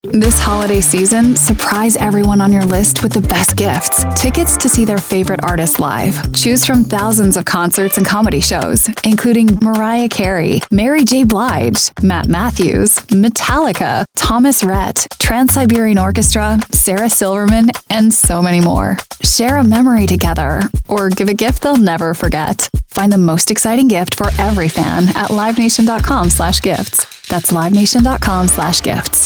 This holiday season, surprise everyone on your list with the best gifts. Tickets to see their favorite artists live. Choose from thousands of concerts and comedy shows, including Mariah Carey, Mary J. Blige, Matt Matthews, Metallica, Thomas Rhett, Trans-Siberian Orchestra, Sarah Silverman, and so many more. Share a memory together, or give a gift they'll never forget. Find the most exciting gift for every fan at livenation.com/gifts. That's livenation.com/gifts.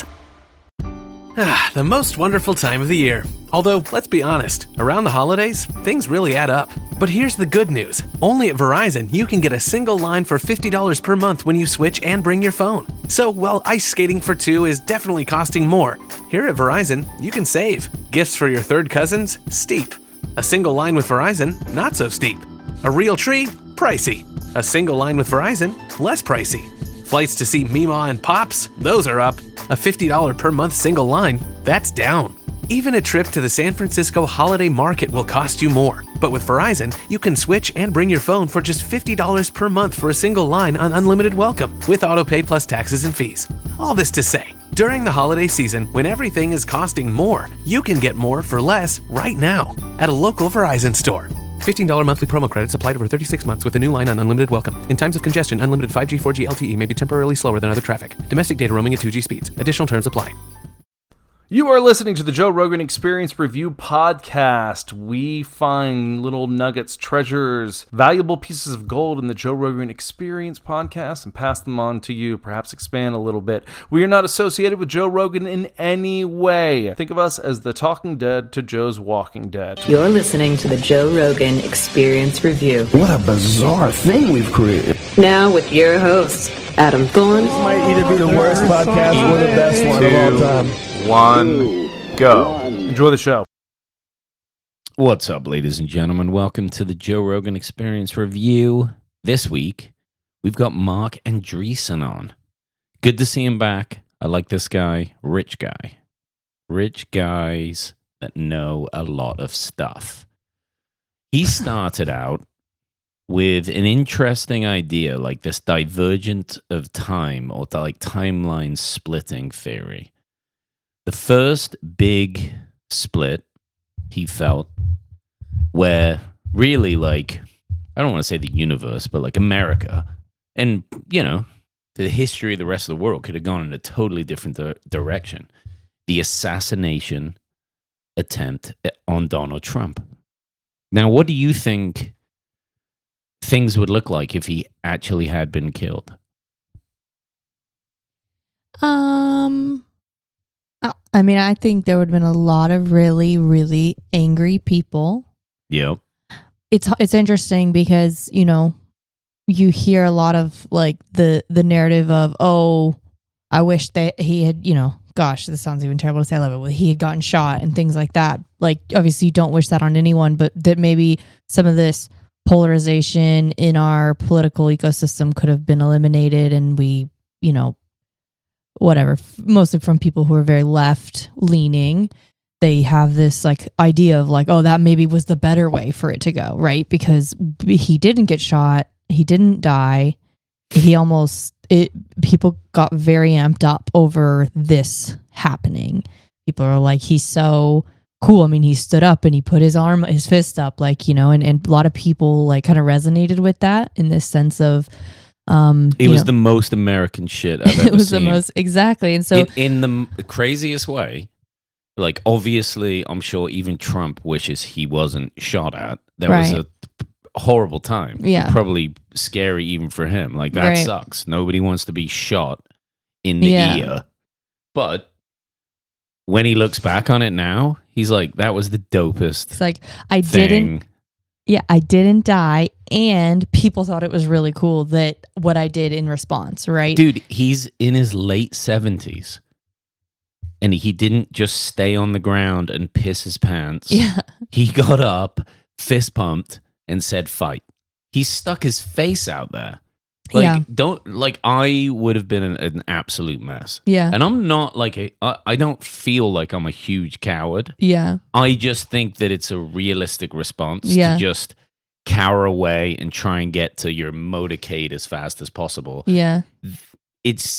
The most wonderful time of the year. Although, let's be honest, around the holidays, things really add up. But here's the good news. Only at Verizon, you can get a single line for $50 per month when you switch and bring your phone. So while ice skating for two is definitely costing more, here at Verizon, you can save. Gifts for your third cousins? Steep. A single line with Verizon? Not so steep. A real tree? Pricey. A single line with Verizon? Less pricey. Flights to see Mima and Pops? Those are up. A $50 per month single line? That's down. Even a trip to the San Francisco Holiday Market will cost you more. But with Verizon, you can switch and bring your phone for just $50 per month for a single line on unlimited welcome, with autopay plus taxes and fees. All this to say, during the holiday season, when everything is costing more, you can get more for less right now at a local Verizon store. $15 monthly promo credits applied over 36 months with a new line on unlimited welcome. In times of congestion, unlimited 5G, 4G LTE may be temporarily slower than other traffic. Domestic data roaming at 2G speeds. Additional terms apply. You are listening to the Joe Rogan Experience Review Podcast. We find little nuggets, treasures, valuable pieces of gold in the Joe Rogan Experience Podcast and pass them on to you, perhaps expand a little bit. We are not associated with Joe Rogan in any way. Think of us as the Talking Dead to Joe's Walking Dead. You're listening to the Joe Rogan Experience Review. What a bizarre thing we've created. Now with your hosts, Adam Thorne. This might either be the worst podcast or the best one of all time. One, go. Enjoy the show. What's up, ladies and gentlemen? Welcome to the Joe Rogan Experience Review. This week, we've got Mark Andreessen on. Good to see him back. I like this guy. Rich guy. Rich guys that know a lot of stuff. He started out with an interesting idea, like this divergent of time, or like timeline splitting theory. The first big split, he felt, where really, like, I don't want to say the universe, but like America and, you know, the history of the rest of the world could have gone in a totally different direction. The assassination attempt on Donald Trump. Now, what do you think things would look like if he actually had been killed? I mean, I think there would have been a lot of really, really angry people. Yep. It's interesting because, you know, you hear a lot of like the narrative of, oh, I wish that he had, you know, gosh, this sounds even terrible to say, I love it, but he had gotten shot and things like that. Like, obviously you don't wish that on anyone, but that maybe some of this polarization in our political ecosystem could have been eliminated, and we, you know, whatever, mostly from people who are very left leaning, they have this like idea of like, oh, that maybe was the better way for it to go, right? Because he didn't get shot, he didn't die, people got very amped up over this happening. People are like, he's so cool. I mean, he stood up and he put his fist up, like, you know, and a lot of people like kind of resonated with that in this sense of, it was the most American shit I've ever seen. It was the most, exactly. And so in the craziest way, like, obviously, I'm sure even Trump wishes he wasn't shot at. That was a horrible time. Yeah. Probably scary even for him. Like, that sucks. Nobody wants to be shot in the ear. But when he looks back on it now, he's like, that was the dopest it's like, I didn't die, and people thought it was really cool that what I did in response, right? Dude, he's in his late 70s, and he didn't just stay on the ground and piss his pants. Yeah. He got up, fist pumped, and said, fight. He stuck his face out there. Like, I would have been an absolute mess. Yeah. And I'm not like, I don't feel like I'm a huge coward. Yeah. I just think that it's a realistic response to just cower away and try and get to your motorcade as fast as possible. Yeah. It's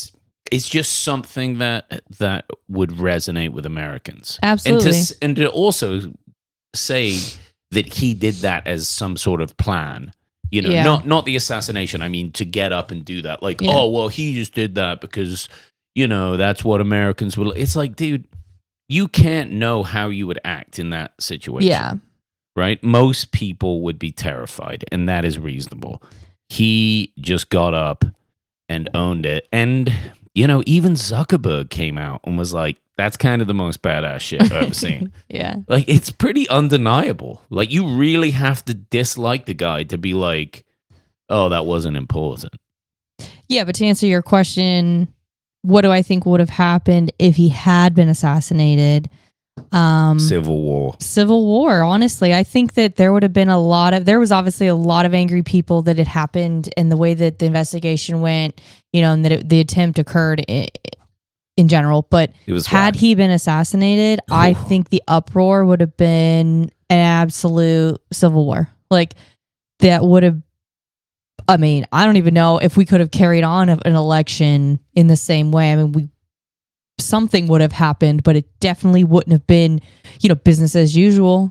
it's just something that would resonate with Americans. Absolutely. And to also say that he did that as some sort of plan, you know, Yeah. not the assassination. I mean, to get up and do that, like, Yeah. oh well, he just did that because, you know, that's what Americans will. It's like, dude, you can't know how you would act in that situation. Yeah. Right? Most people would be terrified, and that is reasonable. He just got up and owned it. And, you know, even Zuckerberg came out and was like, that's kind of the most badass shit I've ever seen. Yeah. Like, it's pretty undeniable. Like, you really have to dislike the guy to be like, oh, that wasn't important. Yeah, but to answer your question, what do I think would have happened if he had been assassinated? Civil War. Civil War, honestly. I think that there would have been there was obviously a lot of angry people that it happened, and the way that the investigation went, you know, and that the attempt occurred in general. But It was had whack. he been assassinated, I think the uproar would have been an absolute civil war. Like, that would have, I mean, I don't even know if we could have carried on an election in the same way. I mean, something would have happened, but it definitely wouldn't have been, you know, business as usual.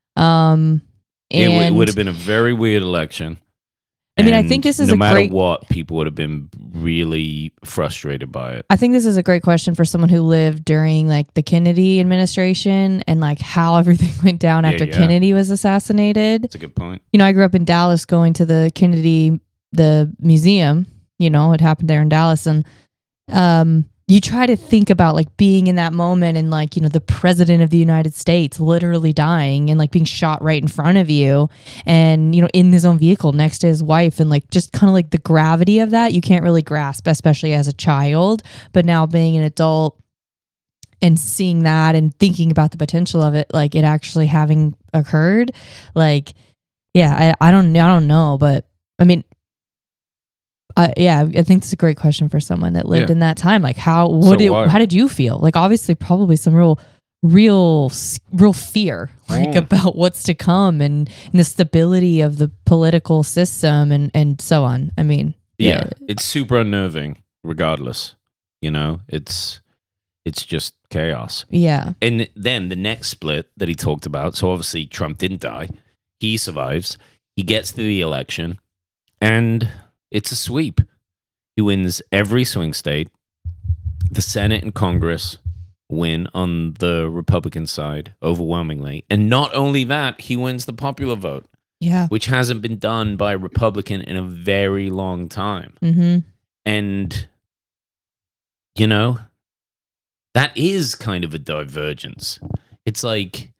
It would have been a very weird election. I mean, I And think this is no a matter great. what, people would have been really frustrated by it. I think this is a great question for someone who lived during like the Kennedy administration and like how everything went down Yeah, after yeah. Kennedy was assassinated. That's a good point. You know, I grew up in Dallas going to the Kennedy, the museum, you know, it happened there in Dallas. And you try to think about like being in that moment and like, you know, the president of the United States literally dying and like being shot right in front of you and, you know, in his own vehicle next to his wife, and like just kind of like the gravity of that you can't really grasp, especially as a child. But now being an adult and seeing that and thinking about the potential of it, like it actually having occurred, like, yeah, I don't know, but I mean, yeah, I think it's a great question for someone that lived Yeah. in that time. Like, how did you feel? Like, obviously, probably some real fear, like about what's to come and the stability of the political system and so on. I mean, Yeah, it's super unnerving. Regardless, you know, it's just chaos. yeah, And then the next split that he talked about. So obviously Trump didn't die. He survives. He gets to the election, and it's a sweep. He wins every swing state. The Senate and Congress win on the Republican side overwhelmingly. And not only that, he wins the popular vote, yeah, which hasn't been done by a Republican in a very long time. mm-hmm. And, you know, that is kind of a divergence. It's like,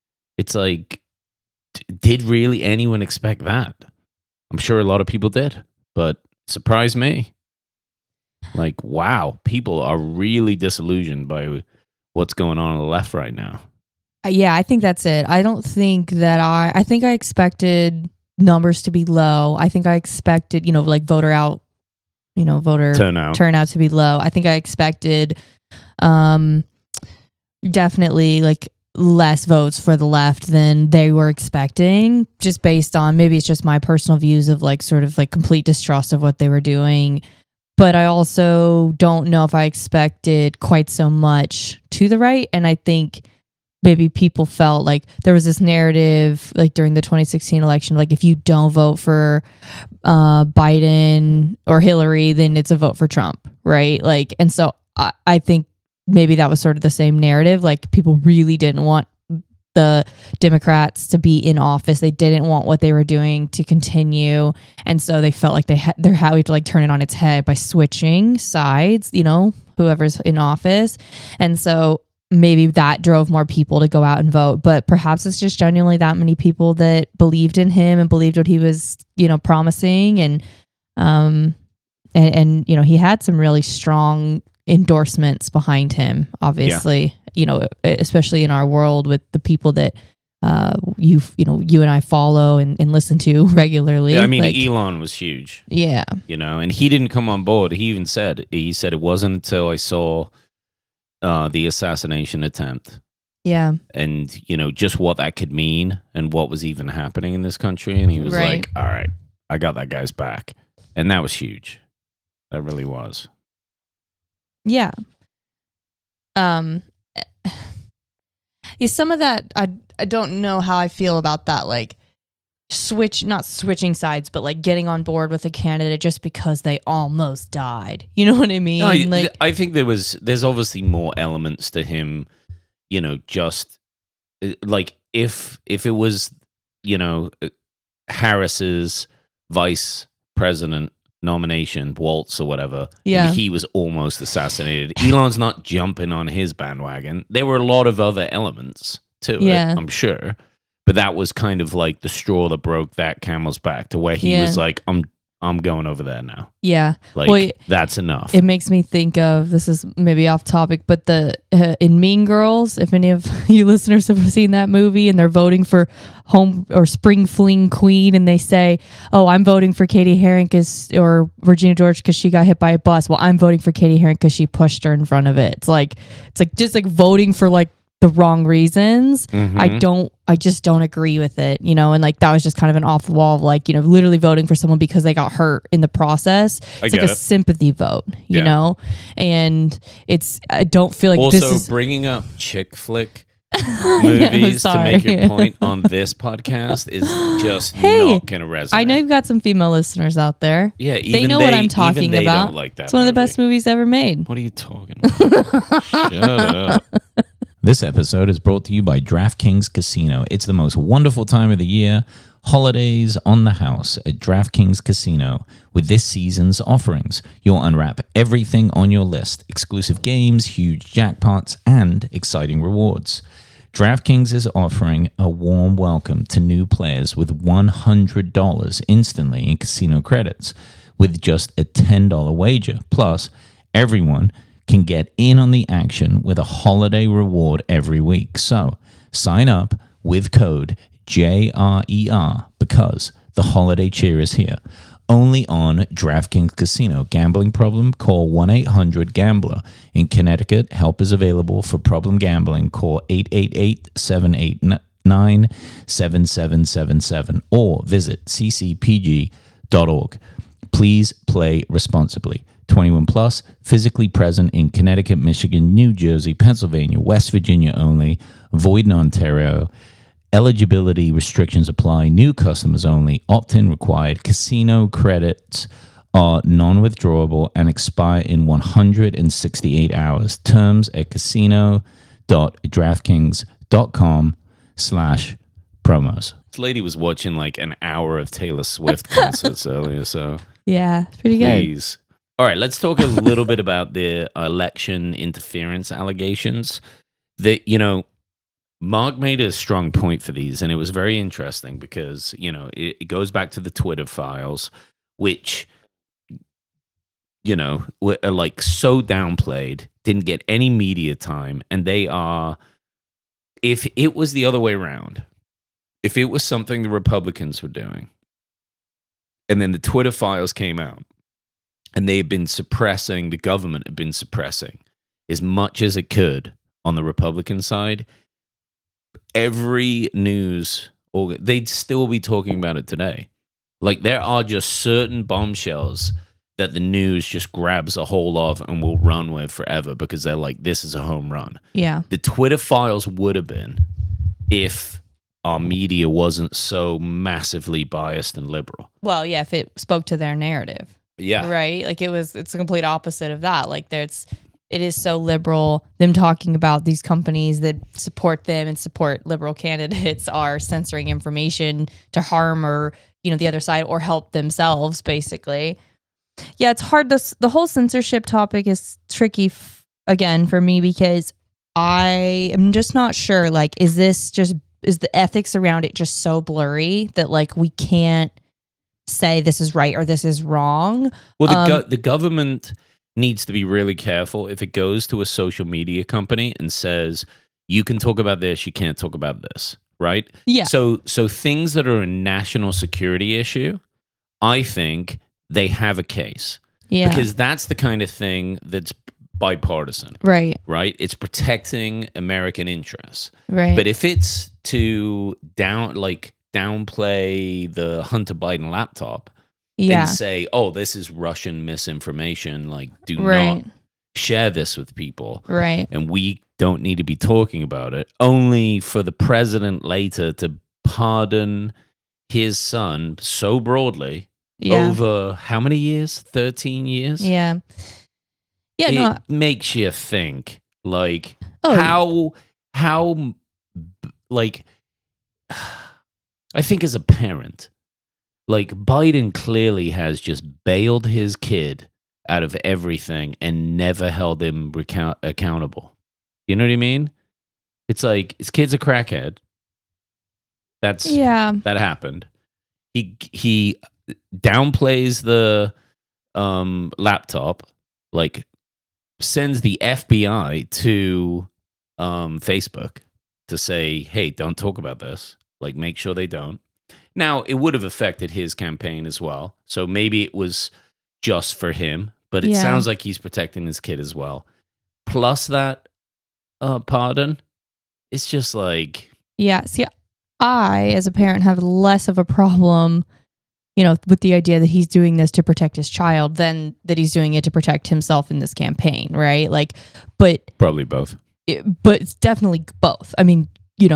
did really anyone expect that? I'm sure a lot of people did, but it surprised me. Like, wow, people are really disillusioned by what's going on the left right now. Yeah, I think that's it. I don't think that I think I expected numbers to be low. I think I expected, you know, like voter turnout to be low. I think I expected definitely like less votes for the left than they were expecting, just based on, maybe it's just my personal views of like sort of like complete distrust of what they were doing. But I also don't know if I expected quite so much to the right. And I think maybe people felt like there was this narrative like during the 2016 election, like if you don't vote for Biden or Hillary, then it's a vote for Trump, right? Like, and so I think maybe that was sort of the same narrative. Like, people really didn't want the Democrats to be in office. They didn't want what they were doing to continue. And so they felt like they're having to like turn it on its head by switching sides, you know, whoever's in office. And so maybe that drove more people to go out and vote. But perhaps it's just genuinely that many people that believed in him and believed what he was, you know, promising. And you know, he had some really strong endorsements behind him, obviously, you know, especially in our world with the people that you and I follow and listen to regularly. Yeah, I mean, like, Elon was huge. Yeah. You know, and he didn't come on board. He said it wasn't until I saw the assassination attempt Yeah. and, you know, just what that could mean and what was even happening in this country. And he was Right. like, all right, I got that guy's back. And that was huge. That really was. Yeah. Um yeah, some of that I don't know how I feel about that, like not switching sides, but like getting on board with a candidate just because they almost died. You know what I mean? No, I think there's obviously more elements to him, just like if it was, Harris's vice president nomination, Waltz or whatever, Yeah. he was almost assassinated. Elon's not jumping on his bandwagon. There were a lot of other elements to it, I'm sure. But that was kind of like the straw that broke that camel's back, to where he was like, I'm going over there now. Yeah. Like, that's enough. It makes me think of, this is maybe off topic, but in Mean Girls, if any of you listeners have seen that movie and they're voting for home or spring fling queen and they say, oh, I'm voting for Katie Heron or Regina George because she got hit by a bus. Well, I'm voting for Katie Heron because she pushed her in front of it. It's like just like voting for like the wrong reasons. Mhm. I just don't agree with it, and like that was just kind of an off the wall of like, literally voting for someone because they got hurt in the process. It's like a sympathy vote, you know? And I don't feel like also, this is bringing up chick flick movies to make your point on this podcast is just not going to resonate. I know you've got some female listeners out there. Yeah, they know what I'm talking even they about. Don't like that it's one of the movie. best movies ever made. What are you talking about? Shut up. This episode is brought to you by DraftKings Casino. It's the most wonderful time of the year. Holidays on the house at DraftKings Casino. With this season's offerings, you'll unwrap everything on your list: exclusive games, huge jackpots, and exciting rewards. DraftKings is offering a warm welcome to new players with $100 instantly in casino credits with just a $10 wager. Plus, everyone can get in on the action with a holiday reward every week. So sign up with code JRER because the holiday cheer is here. Only on DraftKings Casino. Gambling problem? Call 1-800-GAMBLER. In Connecticut, help is available for problem gambling. Call 888-789-7777 or visit ccpg.org. Please play responsibly. 21 plus, physically present in Connecticut, Michigan, New Jersey, Pennsylvania, West Virginia only, void in Ontario. Eligibility restrictions apply. New customers only. Opt-in required. Casino credits are non-withdrawable and expire in 168 hours. Terms at casino.draftkings.com/promos. This lady was watching like an hour of Taylor Swift concerts earlier, so Yeah, it's pretty good. please. All right, let's talk a little bit about the election interference allegations. That, Mark made a strong point for these, and it was very interesting because, it goes back to the Twitter files, which, were like so downplayed, didn't get any media time, and they are, if it was the other way around, if it was something the Republicans were doing, and then the Twitter files came out, and the government had been suppressing as much as it could on the Republican side, every news, they'd still be talking about it today. Like, there are just certain bombshells that the news just grabs a hold of and will run with forever because they're like, this is a home run. Yeah. The Twitter files would have been if our media wasn't so massively biased and liberal. Well, yeah, if it spoke to their narrative. Yeah. Right? Like it's the complete opposite of that. Like it is so liberal. Them talking about these companies that support them and support liberal candidates are censoring information to harm or, the other side or help themselves, basically. Yeah, it's hard. The whole censorship topic is tricky, again, for me, because I am just not sure. Like, is the ethics around it just so blurry that like we can't say this is right or this is wrong? Well, the government needs to be really careful if it goes to a social media company and says, you can talk about this, you can't talk about this, right? Yeah. So things that are a national security issue, I think they have a case. Yeah. Because that's the kind of thing that's bipartisan. Right. Right? It's protecting American interests. Right. But if it's to downplay the Hunter Biden laptop, and say, oh, this is Russian misinformation, like, do not share this with people, Right. and we don't need to be talking about it, only for the president later to pardon his son so broadly Yeah. over how many years? 13 years? Yeah. Yeah. It No. makes you think, like, Oh. how, like, I think as a parent, like, Biden clearly has just bailed his kid out of everything and never held him accountable. You know what I mean? It's like his kid's a crackhead. That happened. He downplays the laptop, like sends the FBI to Facebook to say, hey, don't talk about this. Like, make sure they don't. Now, it would have affected his campaign as well. So maybe it was just for him, but it sounds like he's protecting his kid as well. Plus that pardon, it's just like... Yeah. See, I, as a parent, have less of a problem, with the idea that he's doing this to protect his child than that he's doing it to protect himself in this campaign, right? Like, but probably both. But it's definitely both. I mean,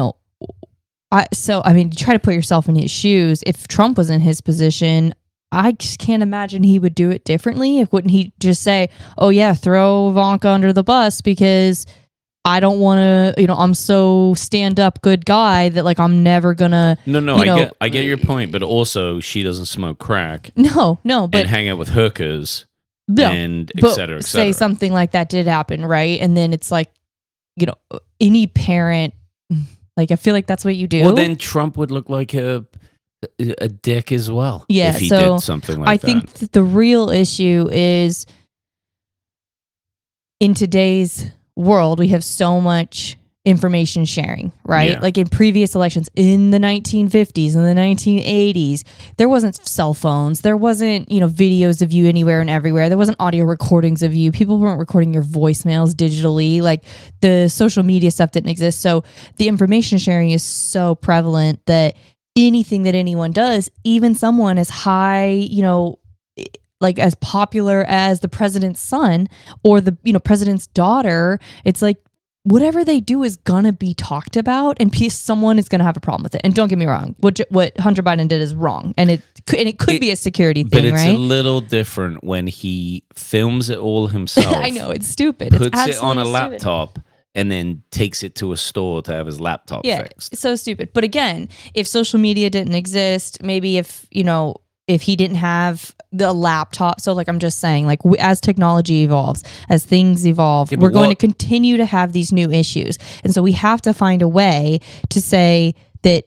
try to put yourself in his shoes. If Trump was in his position, I just can't imagine he would do it differently. Wouldn't he just say, oh yeah, throw Ivanka under the bus because I don't want to, I'm so stand up good guy that like I'm never gonna. No, I get your point, but also she doesn't smoke crack. No, but and hang out with hookers and et cetera, et cetera. Say something like that did happen, right? And then it's like, any parent, like I feel like that's what you do. Well, then Trump would look like a dick as well. Yeah, if he so did something like I that. think that the real issue is in today's world, we have so much information sharing, right? Yeah. Like in previous elections in the 1950s and the 1980s, there wasn't cell phones. There wasn't, videos of you anywhere and everywhere. There wasn't audio recordings of you. People weren't recording your voicemails digitally. Like the social media stuff didn't exist. So the information sharing is so prevalent that anything that anyone does, even someone as high, like as popular as the president's son or the president's daughter, it's like whatever they do is gonna be talked about, and someone is gonna have a problem with it. And don't get me wrong, what Hunter Biden did is wrong, and it could be a security thing, but it's right? a little different when he films it all himself. I know it's stupid. Puts it's it on a absolutely stupid. laptop. And then takes it to a store to have his laptop fixed. So stupid. But again, if social media didn't exist, maybe if he didn't have the laptop. So like I'm just saying, like as technology evolves, as things evolve, we're going to continue to have these new issues. And so we have to find a way to say that,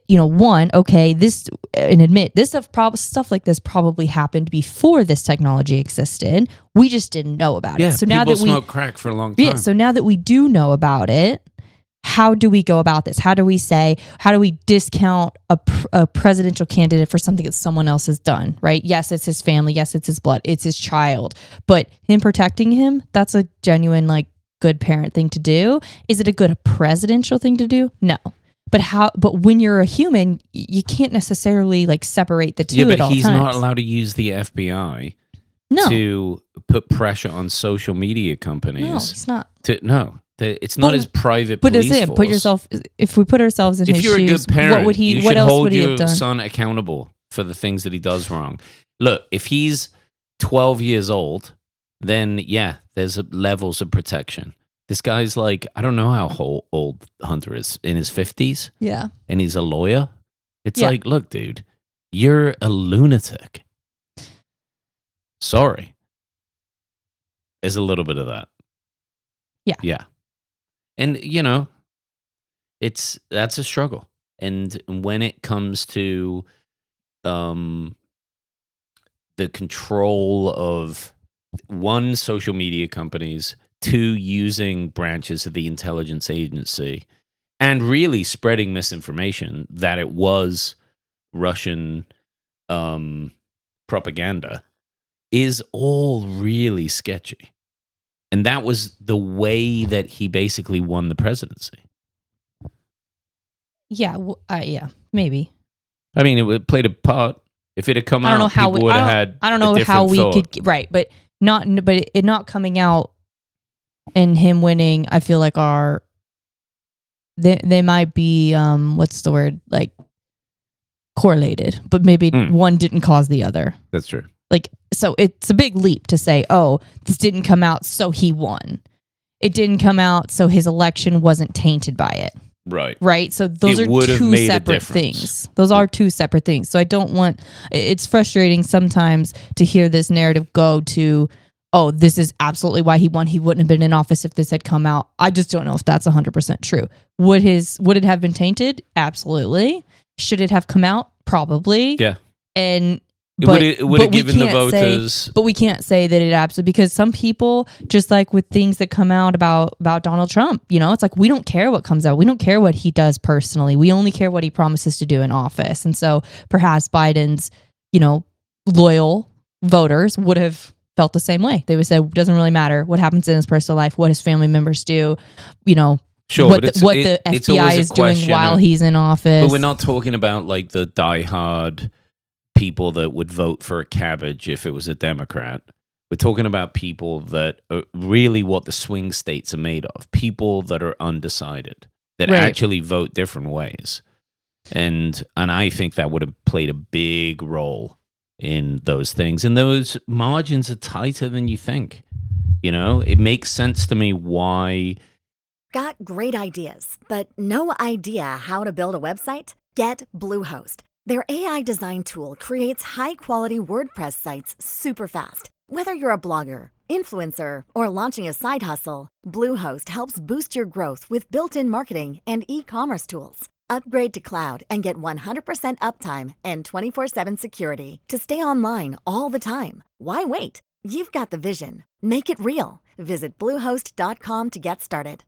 admit this stuff like this probably happened before this technology existed. We just didn't know about it. So now that we smoked crack for a long time. Yeah. So now that we do know about it, how do we go about this? How do we discount a presidential candidate for something that someone else has done, right? Yes, it's his family. Yes, it's his blood. It's his child. But him protecting him, that's a genuine, like, good parent thing to do. Is it a good presidential thing to do? No. But when you're a human, you can't necessarily like separate the two at all times. Yeah, but he's not allowed to use the FBI to put pressure on social media companies. No, it's not. It's not his private police force. Put yourself. If we put ourselves in his shoes, if you're a good parent, what would he? You What should else hold would he your have done? son accountable for the things that he does wrong. Look, if he's 12 years old, then yeah, there's levels of protection. This guy's like, I don't know how old Hunter is, in his 50s. Yeah. And he's a lawyer. It's like, look, dude, you're a lunatic. Sorry. There's a little bit of that. Yeah. Yeah. And, that's a struggle. And when it comes to the control of one, social media companies, two, using branches of the intelligence agency, and really spreading misinformation that it was Russian propaganda, is all really sketchy. And that was the way that he basically won the presidency. Yeah, maybe. I mean, it played a part. If it had come out, people would have had. I don't know how we could. Right, but not coming out and him winning, I feel like they might be what's the word, like correlated, but maybe one didn't cause the other. That's true. Like, so it's a big leap to say, oh, this didn't come out, so he won. It didn't come out, so his election wasn't tainted by it. Right. Right. So those are two separate things. Those are two separate things. So I don't want, it's frustrating sometimes to hear this narrative go to, oh, this is absolutely why he won. He wouldn't have been in office if this had come out. I just don't know if that's 100% true. Would it have been tainted? Absolutely. Should it have come out? Probably. Yeah. And would it given the voters? But we can't say that it absolutely, because some people, just like with things that come out about Donald Trump, it's like, we don't care what comes out. We don't care what he does personally. We only care what he promises to do in office. And so perhaps Biden's, loyal voters would have felt the same way. They would say, it doesn't really matter what happens in his personal life, what his family members do, Sure, what the FBI is doing while he's in office. But we're not talking about like the diehard people that would vote for a cabbage if it was a Democrat. We're talking about people that are really what the swing states are made of. People that are undecided, that actually vote different ways. And I think that would have played a big role in those things. And those margins are tighter than you think. It makes sense to me why. Got great ideas, but no idea how to build a website? Get Bluehost. Their AI design tool creates high-quality WordPress sites super fast. Whether you're a blogger, influencer, or launching a side hustle, Bluehost helps boost your growth with built-in marketing and e-commerce tools. Upgrade to cloud and get 100% uptime and 24/7 security to stay online all the time. Why wait? You've got the vision. Make it real. Visit Bluehost.com to get started.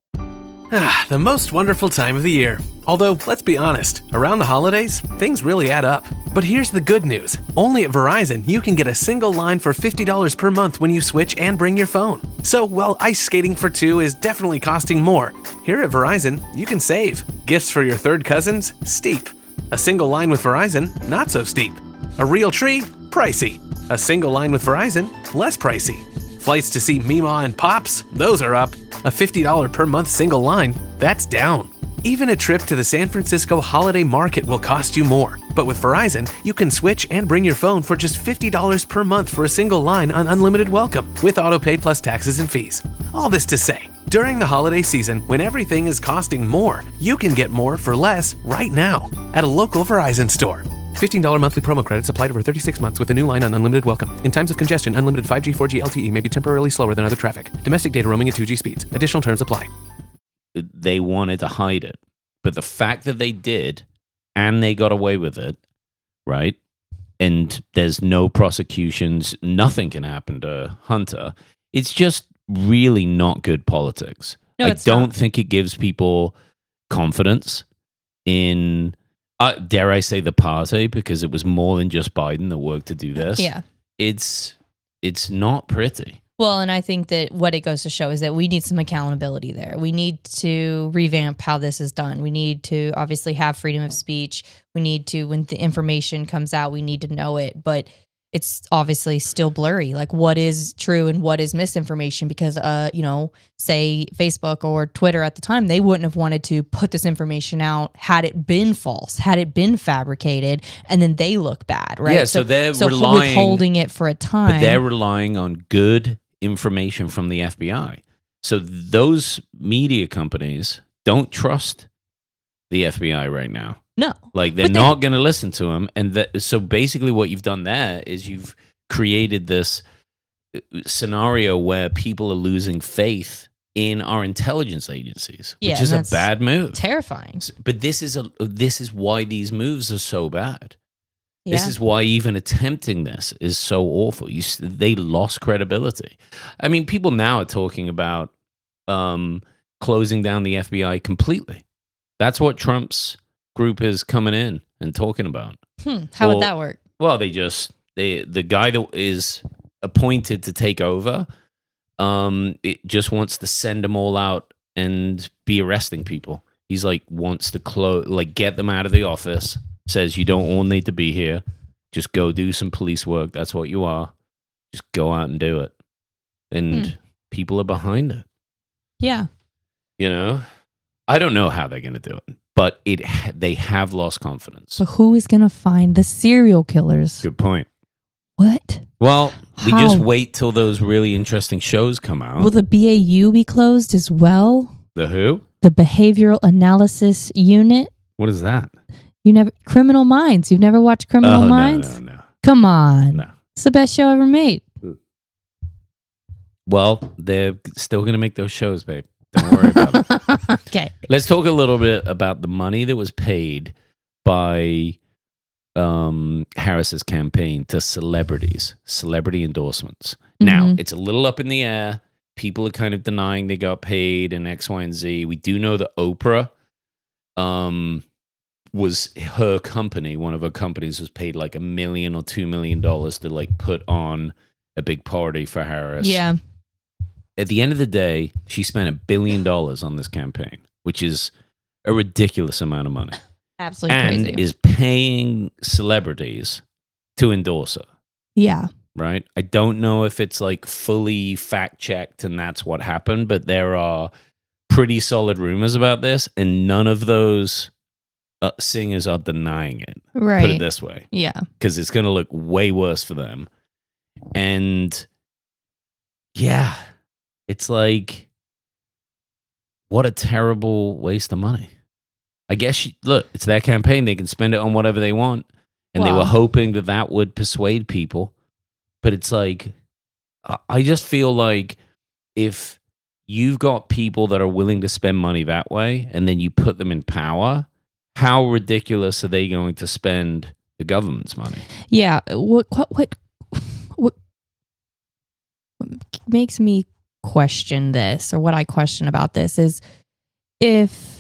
The most wonderful time of the year. Although, let's be honest, around the holidays, things really add up. But here's the good news. Only at Verizon, you can get a single line for $50 per month when you switch and bring your phone. So, while ice skating for two is definitely costing more, here at Verizon, you can save. Gifts for your third cousins? Steep. A single line with Verizon? Not so steep. A real tree? Pricey. A single line with Verizon? Less pricey. Flights to see Mima and Pops? Those are up. A $50 per month single line? That's down. Even a trip to the San Francisco holiday market will cost you more. But with Verizon, you can switch and bring your phone for just $50 per month for a single line on unlimited welcome, with autopay plus taxes and fees. All this to say, during the holiday season, when everything is costing more, you can get more for less right now at a local Verizon store. $15 monthly promo credits applied over 36 months with a new line on unlimited welcome. In times of congestion, unlimited 5G, 4G LTE may be temporarily slower than other traffic. Domestic data roaming at 2G speeds. Additional terms apply. They wanted to hide it. But the fact that they did, and they got away with it, right? And there's no prosecutions, nothing can happen to Hunter. It's just really not good politics. No, I don't not. think it gives people confidence in... dare I say the party, because it was more than just Biden that worked to do this. Yeah. It's not pretty. Well, and I think that what it goes to show is that we need some accountability there. We need to revamp how this is done. We need to obviously have freedom of speech. We need to, when the information comes out, we need to know it. But it's obviously still blurry, like what is true and what is misinformation, because, say Facebook or Twitter at the time, they wouldn't have wanted to put this information out had it been false, had it been fabricated, and then they look bad, right? Yeah, so they're relying, withholding it for a time. But they're relying on good information from the FBI. So those media companies don't trust the FBI right now. No. Like they're not going to listen to him. And so basically what you've done there is you've created this scenario where people are losing faith in our intelligence agencies, which is a bad move. Terrifying. But this is why these moves are so bad. Yeah. This is why even attempting this is so awful. They lost credibility. I mean, people now are talking about closing down the FBI completely. That's what Trump's group is coming in and talking about. How would that work? Well, the guy that is appointed to take over, it just wants to send them all out and be arresting people. He's like wants to get them out of the office. Says you don't all need to be here. Just go do some police work. That's what you are. Just go out and do it. And people are behind it. Yeah. You know, I don't know how they're going to do it, but they have lost confidence. So who is going to find the serial killers? Good point. What? Well, we How? just wait till those really interesting shows come out. Will the BAU be closed as well? The who? The Behavioral Analysis Unit? What is that? Criminal Minds. You've never watched Criminal Minds? No. Come on. No. It's the best show ever made. Well, they're still going to make those shows, babe. Don't worry about it. Okay. Let's talk a little bit about the money that was paid by Harris's campaign to celebrity endorsements. Now, it's a little up in the air. People are kind of denying they got paid and X, Y, and Z. We do know that Oprah was her company. One of her companies was paid like $1 million or $2 million to like put on a big party for Harris. Yeah. At the end of the day, she spent $1 billion on this campaign, which is a ridiculous amount of money. Absolutely And crazy. is paying celebrities to endorse her, Yeah. right? I don't know if it's like fully fact checked and that's what happened, but there are pretty solid rumors about this, and none of those singers are denying it. Right. Put it this way. Yeah. Because it's going to look way worse for them. And yeah, it's like, what a terrible waste of money. I guess, look, it's their campaign. They can spend it on whatever they want. And they were hoping that that would persuade people. But it's like, I just feel like if you've got people that are willing to spend money that way and then you put them in power, how ridiculous are they going to spend the government's money? Yeah. What makes me question this, or what I question about this, is if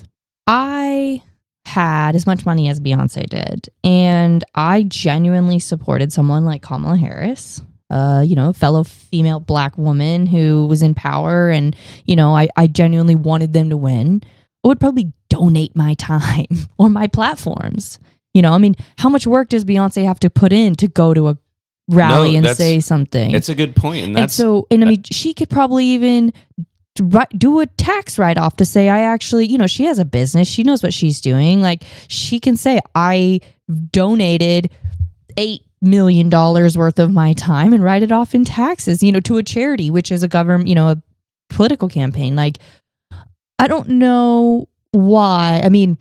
I had as much money as Beyonce did and I genuinely supported someone like Kamala Harris, fellow female Black woman who was in power, and I genuinely wanted them to win, I would probably donate my time or my platforms. How much work does Beyonce have to put in to go to a rally and say something? It's a good point. And she could probably even do a tax write-off to say, I actually, she has a business. She knows what she's doing. Like, she can say, I donated $8 million worth of my time and write it off in taxes, to a charity, which is a government, a political campaign. Like, I don't know why.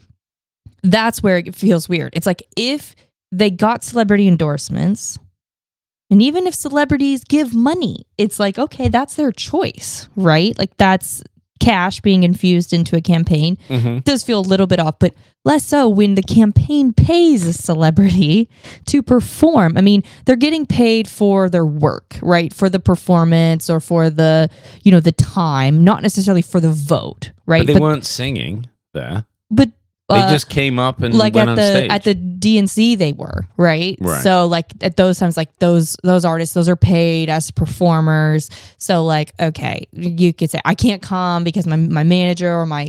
That's where it feels weird. It's like, if they got celebrity endorsements, and even if celebrities give money, it's like, okay, that's their choice, right? Like, that's cash being infused into a campaign. It does feel a little bit off, but less so when the campaign pays a celebrity to perform. They're getting paid for their work, right? For the performance or for the, the time, not necessarily for the vote, right? But they weren't singing there. But they just came up and like went on stage. at the DNC they were, right? Right. So like at those times, like those artists, those are paid as performers. So like, okay, you could say I can't come because my manager or my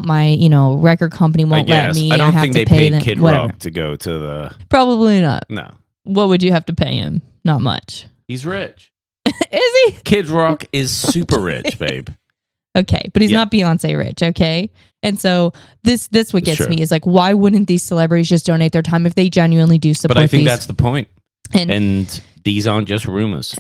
record company won't let me. I don't have think to they pay paid them, Kid whatever. Rock to go to the. Probably not. No, What would you have to pay him? Not much. he's rich. Is he? Kid Rock is super rich, babe. Okay, but he's not Beyonce rich, okay? And so this what gets me is like, why wouldn't these celebrities just donate their time if they genuinely do support? But I think these? that's the point. And these aren't just rumors.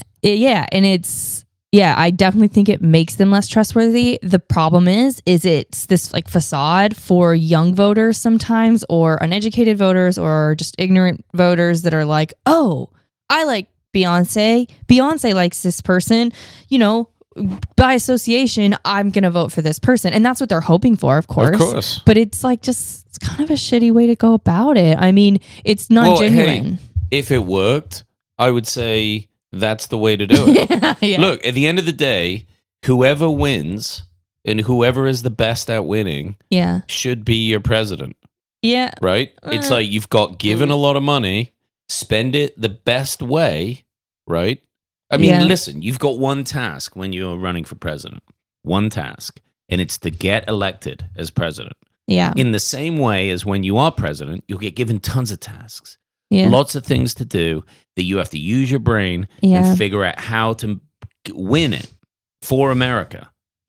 I definitely think it makes them less trustworthy. The problem is it's this like facade for young voters sometimes, or uneducated voters, or just ignorant voters that are like, oh, I like Beyonce. Beyonce likes this person, by association, I'm going to vote for this person. And that's what they're hoping for, of course. Of course. But it's like it's kind of a shitty way to go about it. It's not genuine. Hey, if it worked, I would say that's the way to do it. Yeah. Look, at the end of the day, whoever wins and whoever is the best at winning should be your president. Yeah. Right? It's like you've got given a lot of money, spend it the best way, right? Listen, you've got one task when you're running for president. One task. And it's to get elected as president. Yeah. In the same way as when you are president, you'll get given tons of tasks. Yeah. Lots of things to do that you have to use your brain and figure out how to win it for America.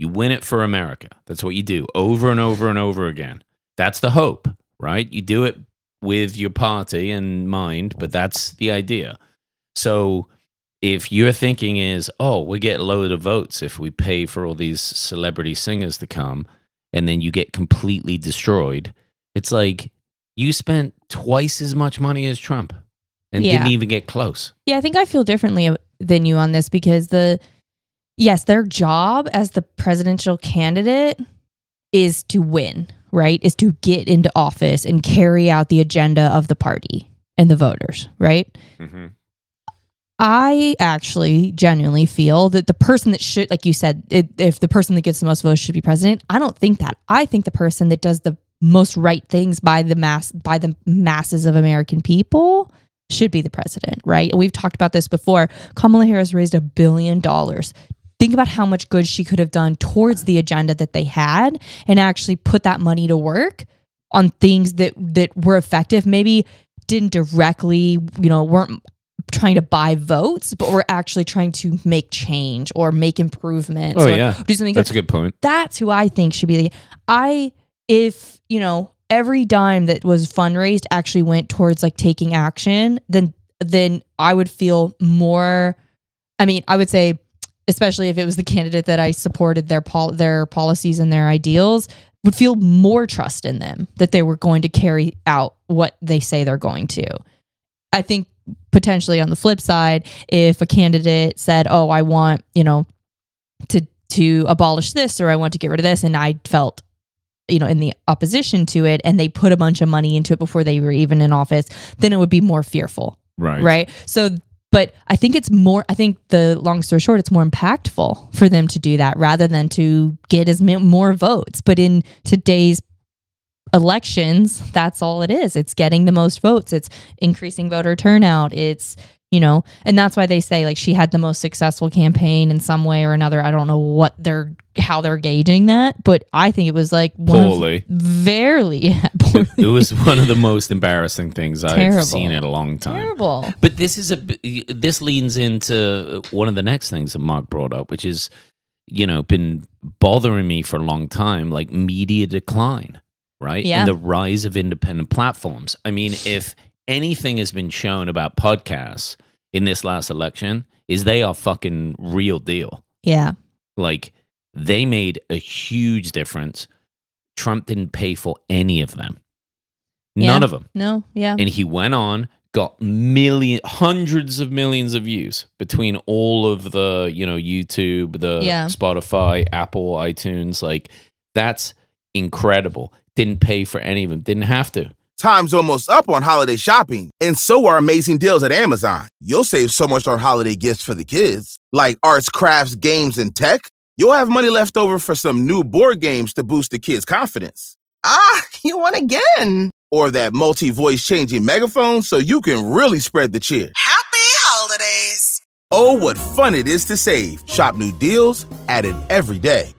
You win it for America. That's what you do over and over and over again. That's the hope, right? You do it with your party in mind, but that's the idea. So if your thinking is, oh, we get a load of votes if we pay for all these celebrity singers to come, and then you get completely destroyed, it's like you spent twice as much money as Trump and didn't even get close. Yeah, I think I feel differently than you on this because their job as the presidential candidate is to win, right? Is to get into office and carry out the agenda of the party and the voters, right? Mm-hmm. I actually genuinely feel that the person that should, like you said, if the person that gets the most votes should be president, I don't think that. I think the person that does the most right things by the masses of American people should be the president, right? And we've talked about this before. Kamala Harris raised $1 billion. Think about how much good she could have done towards the agenda that they had and actually put that money to work on things that were effective. Maybe didn't directly, weren't trying to buy votes, but we're actually trying to make change or make improvements. Oh, or yeah. do something. That's a good point. That's who I think should be if every dime that was fundraised actually went towards like taking action, then I would feel more. I mean, I would say, especially if it was the candidate that I supported their policies and their ideals, would feel more trust in them that they were going to carry out what they say they're going to. I think potentially on the flip side, if a candidate said, "Oh, I want to abolish this," or "I want to get rid of this," and I felt in the opposition to it, and they put a bunch of money into it before they were even in office, then it would be more fearful. Right. So, but I think the long story short, it's more impactful for them to do that rather than to get more votes. But in today's elections, that's all it is. It's getting the most votes. It's increasing voter turnout. It's, and that's why they say like she had the most successful campaign in some way or another. I don't know how they're gauging that, but I think it was like poorly. Poorly. It was one of the most embarrassing things I've seen in a long time. Terrible. But this leans into one of the next things that Mark brought up, which is, been bothering me for a long time, like media decline, right? Yeah. And the rise of independent platforms. I mean, if anything has been shown about podcasts in this last election, is they are fucking real deal. Yeah. Like, they made a huge difference. Trump didn't pay for any of them. None of them. No, yeah. And he went on, got hundreds of millions of views between all of the, YouTube, the Spotify, Apple, iTunes. Like, that's incredible. Didn't pay for any of them. Didn't have to. Time's almost up on holiday shopping, and so are amazing deals at Amazon. You'll save so much on holiday gifts for the kids, like arts, crafts, games, and tech. You'll have money left over for some new board games to boost the kids' confidence. You won again. Or that multi-voice changing megaphone so you can really spread the cheer. Happy holidays. Oh, what fun it is to save. Shop new deals added every day.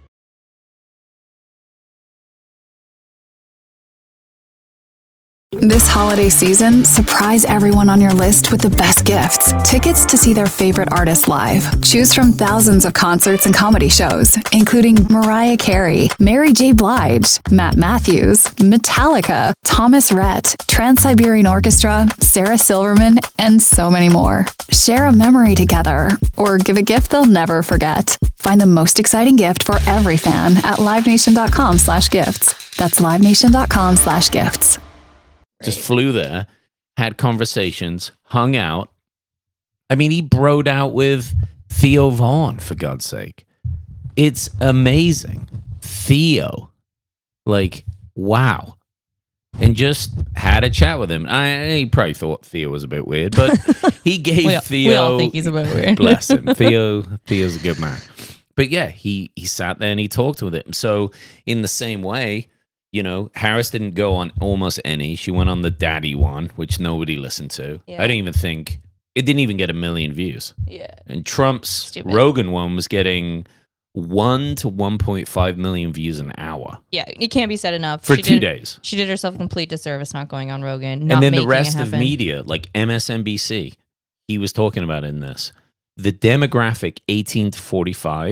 This holiday season, surprise everyone on your list with the best gifts. Tickets to see their favorite artists live. Choose from thousands of concerts and comedy shows, including Mariah Carey, Mary J. Blige, Matt Matthews, Metallica, Thomas Rhett, Trans-Siberian Orchestra, Sarah Silverman, and so many more. Share a memory together, or give a gift they'll never forget. Find the most exciting gift for every fan at livenation.com/gifts. That's livenation.com/gifts. Just flew there, had conversations, hung out. I mean, he broed out with Theo Vaughn, for God's sake. It's amazing. Theo. Like, wow. And just had a chat with him. He probably thought Theo was a bit weird, but he gave Theo... We all think he's a bit weird. Bless him. Theo's a good man. But yeah, he sat there and he talked with him. So in the same way... Harris didn't go on almost any. She went on the daddy one, which nobody listened to. Yeah. I don't even think it didn't even get 1 million views. Yeah. And Trump's Rogan one was getting 1 to 1.5 million views an hour. Yeah, it can't be said enough. For 2 days. She did herself a complete disservice not going on Rogan. And then the rest of media, like MSNBC, he was talking about in this. The demographic 18 to 45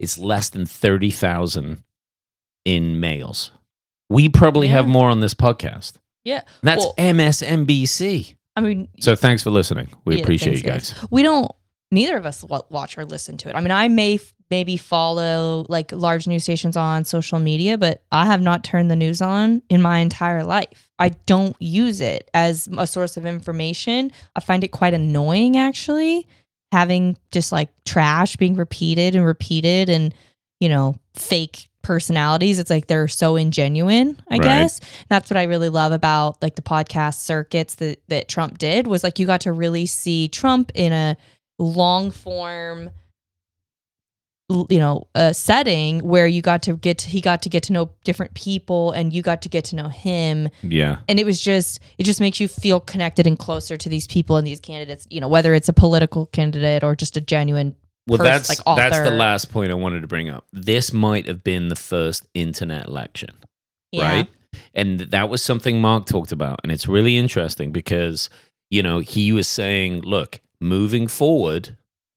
it's less than 30,000 in males. We probably have more on this podcast. Yeah. That's MSNBC. I mean, so thanks for listening. We appreciate you thanks, guys. We don't, neither of us watch or listen to it. I mean, I maybe follow like large news stations on social media, but I have not turned the news on in my entire life. I don't use it as a source of information. I find it quite annoying, actually, having just like trash being repeated and, you know, fake personalities. It's like they're so ingenuine, I guess. That's what I really love about like the podcast circuits that Trump did, was like you got to really see Trump in a long form, you know, setting where he got to get to know different people and you got to get to know him. Yeah. And it just makes you feel connected and closer to these people and these candidates, you know, whether it's a political candidate or just a genuine that's author. That's the last point I wanted to bring up. This might have been the first internet election, right? And that was something Mark talked about. And it's really interesting because, you know, he was saying, look, moving forward,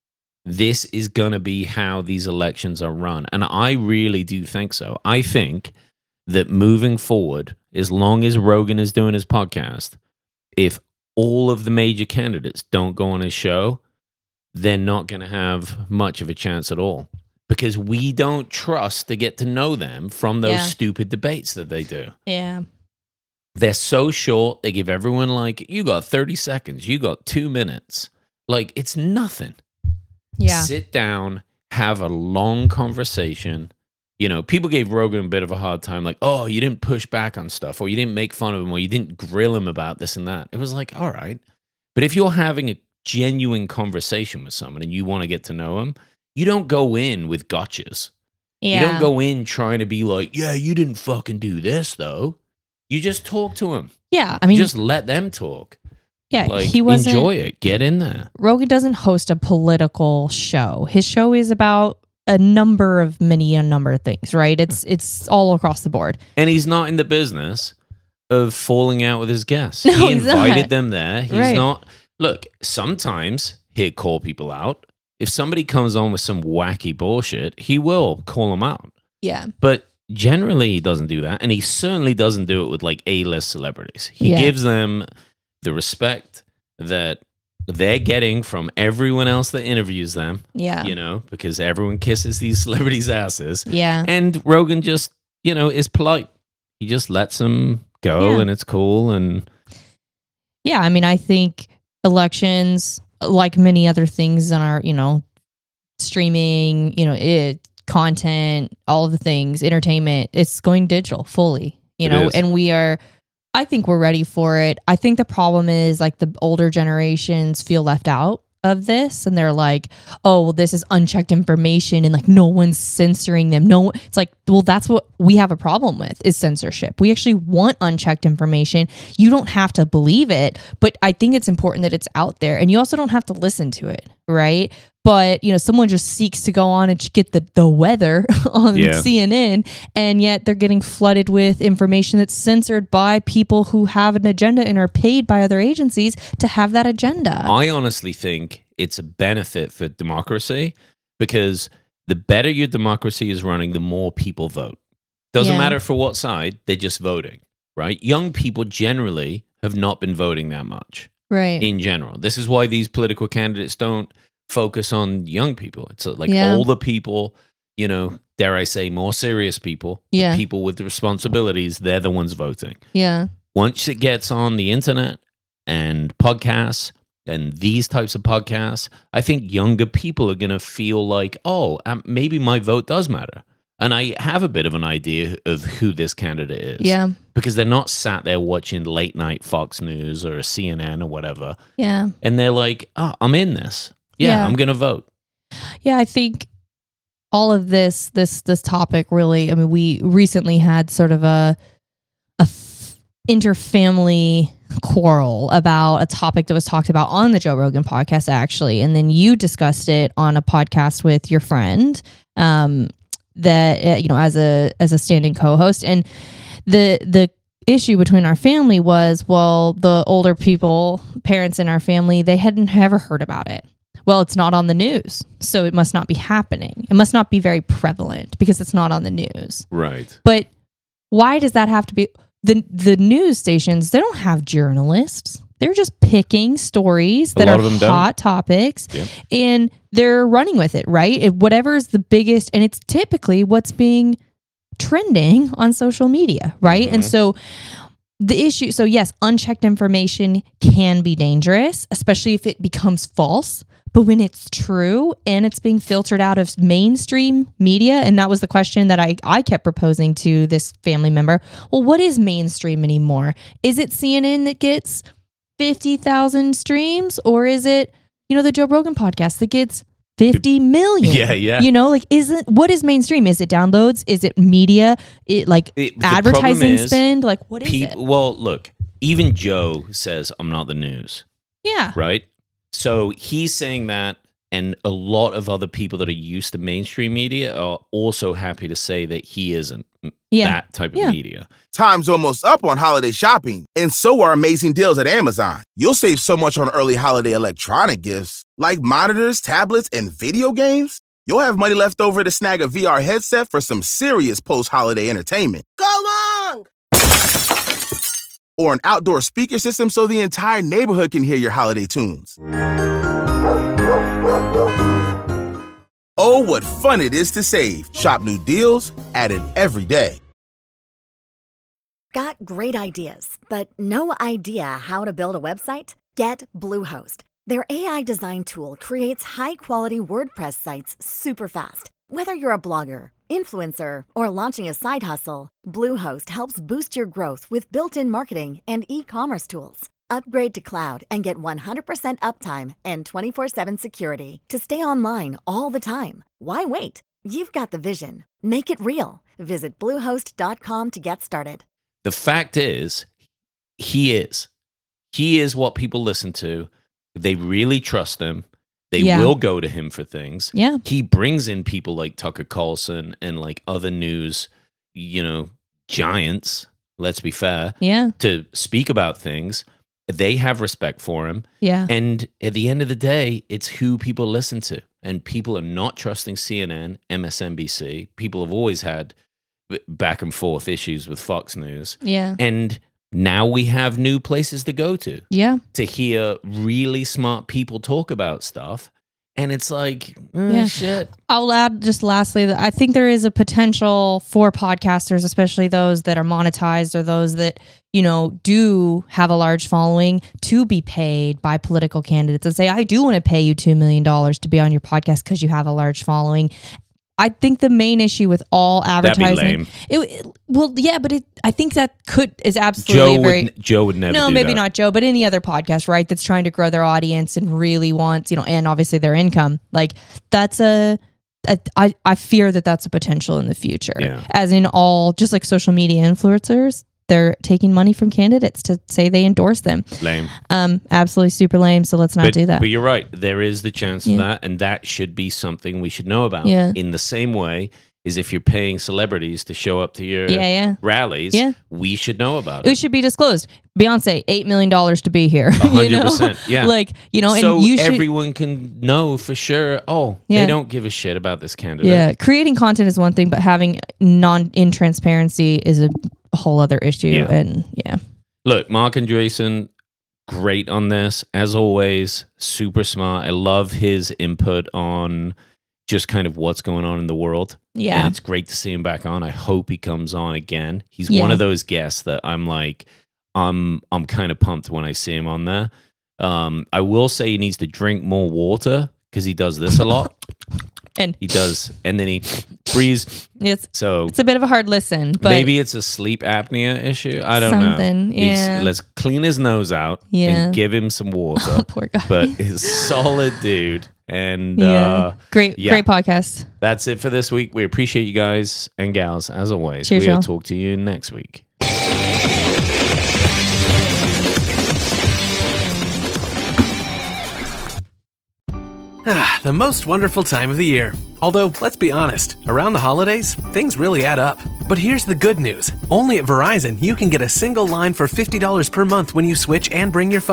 this is going to be how these elections are run. And I really do think so. I think that moving forward, as long as Rogan is doing his podcast, if all of the major candidates don't go on his show, they're not going to have much of a chance at all, because we don't trust to get to know them from those stupid debates that they do. Yeah. They're so short. They give everyone like, you got 30 seconds. You got 2 minutes. Like, it's nothing. Yeah. Sit down, have a long conversation. You know, people gave Rogan a bit of a hard time, like, oh, you didn't push back on stuff, or you didn't make fun of him, or you didn't grill him about this and that. It was like, all right. But if you're having a genuine conversation with someone and you want to get to know them, you don't go in with gotchas. Yeah. You don't go in trying to be like, yeah, you didn't fucking do this though. You just talk to them. Yeah. I mean, just let them talk. Yeah. Like, he wasn't, enjoy it. Get in there. Rogan doesn't host a political show. His show is about a number of things, right? It's all across the board. And he's not in the business of falling out with his guests. No, he he's invited not. them there. He's not. Look, sometimes he'd call people out. If somebody comes on with some wacky bullshit, he will call them out. Yeah. But generally, he doesn't do that. And he certainly doesn't do it with like A-list celebrities. He gives them the respect that they're getting from everyone else that interviews them. Yeah. You know, because everyone kisses these celebrities' asses. Yeah. And Rogan just, you know, is polite. He just lets them go and it's cool. And yeah, I mean, I think elections, like many other things on our, you know, streaming, you know, content, all of the things, entertainment, it's going digital fully, you know, and I think we're ready for it. I think the problem is like the older generations feel left out of this and they're like, oh, well, this is unchecked information and like no one's censoring them. No, it's like, well, that's what we have a problem with is censorship. We actually want unchecked information. You don't have to believe it, but I think it's important that it's out there and you also don't have to listen to it, right? But, you know, someone just seeks to go on and get the weather on CNN, and yet they're getting flooded with information that's censored by people who have an agenda and are paid by other agencies to have that agenda. I honestly think it's a benefit for democracy because the better your democracy is running, the more people vote. Doesn't matter for what side, they're just voting, right? Young people generally have not been voting that much. Right. In general. This is why these political candidates don't focus on young people. It's like older people, you know, dare I say more serious people, people with responsibilities, they're the ones voting. Yeah. Once it gets on the internet and podcasts and these types of podcasts, I think younger people are going to feel like, oh, maybe my vote does matter. And I have a bit of an idea of who this candidate is. Yeah. Because they're not sat there watching late night Fox News or CNN or whatever. Yeah. And they're like, oh, I'm in this. Yeah, I'm going to vote. Yeah, I think all of this topic really, I mean, we recently had sort of a interfamily quarrel about a topic that was talked about on the Joe Rogan podcast, actually. And then you discussed it on a podcast with your friend that, you know, as a standing co-host. And the issue between our family was, well, the older people, parents in our family, they hadn't ever heard about it. well, it's not on the news, so it must not be happening. It must not be very prevalent because it's not on the news. Right. But why does that have to be? The news stations, they don't have journalists. They're just picking stories that are hot topics, and they're running with it, right? Whatever is the biggest, and it's typically what's being trending on social media, right? And so the issue, so yes, unchecked information can be dangerous, especially if it becomes false. But when it's true and it's being filtered out of mainstream media, and that was the question that I kept proposing to this family member. Well, what is mainstream anymore? Is it CNN that gets 50,000 streams, or is it, the Joe Rogan podcast that gets 50 million? Yeah. What is mainstream? Is it downloads? Is it media? Advertising spend? What is it? Well, look, even Joe says I'm not the news. Yeah. Right? So he's saying that, and a lot of other people that are used to mainstream media are also happy to say that he isn't that type of media. Time's almost up on holiday shopping, and so are amazing deals at Amazon. You'll save so much on early holiday electronic gifts, like monitors, tablets, and video games. You'll have money left over to snag a VR headset for some serious post-holiday entertainment. Go long! Or an outdoor speaker system so the entire neighborhood can hear your holiday tunes. Oh, what fun it is to save. Shop new deals, added every day. Got great ideas, but no idea how to build a website? Get Bluehost. Their AI design tool creates high-quality WordPress sites super fast. Whether you're a blogger, influencer, or launching a side hustle, Bluehost helps boost your growth with built-in marketing and e-commerce tools. Upgrade to cloud and get 100% uptime and 24/7 security to stay online all the time. Why wait? You've got the vision. Make it real. Visit Bluehost.com to get started. The fact is, he is what people listen to. They really trust him. They will go to him for things. Yeah. He brings in people like Tucker Carlson and like other news, giants, let's be fair, to speak about things. They have respect for him. Yeah. And at the end of the day, it's who people listen to. And people are not trusting CNN, MSNBC. People have always had back and forth issues with Fox News. Yeah. And now we have new places to go to. Yeah. To hear really smart people talk about stuff. And it's like, shit. I'll add just lastly that I think there is a potential for podcasters, especially those that are monetized or those that, do have a large following, to be paid by political candidates and say, I do want to pay you $2 million to be on your podcast because you have a large following. I think the main issue with all advertising, I think that is absolutely Joe would never. No, maybe not Joe, but any other podcast, right? That's trying to grow their audience and really wants, and obviously their income. Like that's I fear that that's a potential in the future. Yeah. As in all, just like social media influencers, they're taking money from candidates to say they endorse them. Lame. Absolutely super lame. So let's not do that. But you're right. There is the chance of that. And that should be something we should know about. Yeah. In the same way is if you're paying celebrities to show up to your rallies, we should know about it. It should be disclosed. Beyonce, $8 million to be here. 100%. Yeah. Like, so and you should, everyone can know for sure, they don't give a shit about this candidate. Yeah. Creating content is one thing, but having transparency is a whole other issue. Yeah. And Look, Mark Andreessen, great on this. As always, super smart. I love his input on just kind of what's going on in the world. Yeah. And it's great to see him back on. I hope he comes on again. He's one of those guests that I'm like, I'm kind of pumped when I see him on there. I will say he needs to drink more water because he does this a lot. And he does, and then he breathes. It's a bit of a hard listen, but maybe it's a sleep apnea issue. I don't know. Yeah. Let's clean his nose out and give him some water. Oh, poor guy. But he's a solid dude. And great podcast. That's it for this week. We appreciate you guys and gals as always. Cheers, we'll y'all. talk to you next week. The most wonderful time of the year. Although, let's be honest, around the holidays, things really add up. But here's the good news. Only at Verizon, you can get a single line for $50 per month when you switch and bring your phone.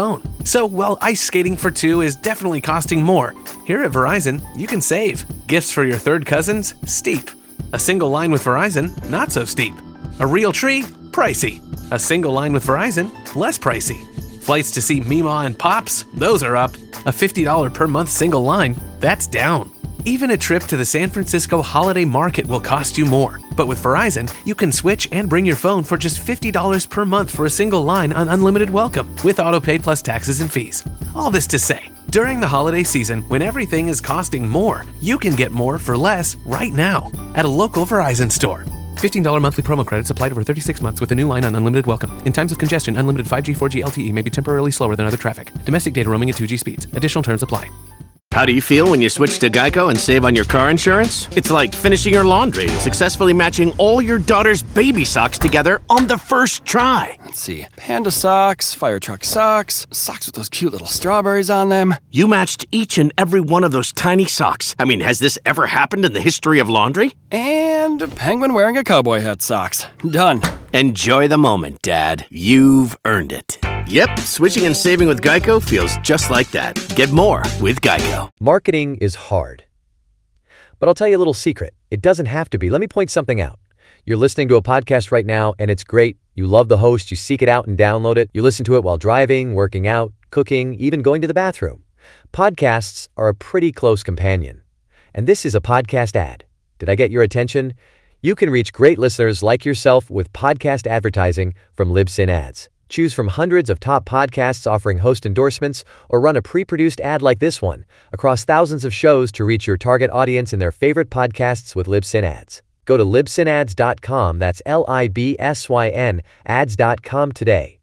So while ice skating for two is definitely costing more, here at Verizon, you can save. Gifts for your third cousins? Steep. A single line with Verizon? Not so steep. A real tree? Pricey. A single line with Verizon? Less pricey. Flights to see Mima and Pops? Those are up. A $50 per month single line? That's down. Even a trip to the San Francisco Holiday Market will cost you more. But with Verizon, you can switch and bring your phone for just $50 per month for a single line on unlimited welcome, with autopay plus taxes and fees. All this to say, during the holiday season, when everything is costing more, you can get more for less right now at a local Verizon store. $15 monthly promo credits applied over 36 months with a new line on unlimited welcome. In times of congestion, unlimited 5G, 4G LTE may be temporarily slower than other traffic. Domestic data roaming at 2G speeds. Additional terms apply. How do you feel when you switch to Geico and save on your car insurance? It's like finishing your laundry and successfully matching all your daughter's baby socks together on the first try. Let's see. Panda socks, fire truck socks, socks with those cute little strawberries on them. You matched each and every one of those tiny socks. I mean, has this ever happened in the history of laundry? And a penguin wearing a cowboy hat socks. Done. Enjoy the moment, Dad. You've earned it. Yep, switching and saving with Geico feels just like that. Get more with Geico. Marketing is hard. But I'll tell you a little secret. It doesn't have to be. Let me point something out. You're listening to a podcast right now, and it's great. You love the host. You seek it out and download it. You listen to it while driving, working out, cooking, even going to the bathroom. Podcasts are a pretty close companion. And this is a podcast ad. Did I get your attention? You can reach great listeners like yourself with podcast advertising from Libsyn Ads. Choose from hundreds of top podcasts offering host endorsements, or run a pre-produced ad like this one across thousands of shows to reach your target audience in their favorite podcasts with Libsyn Ads. Go to libsynads.com, that's Libsyn ads.com today,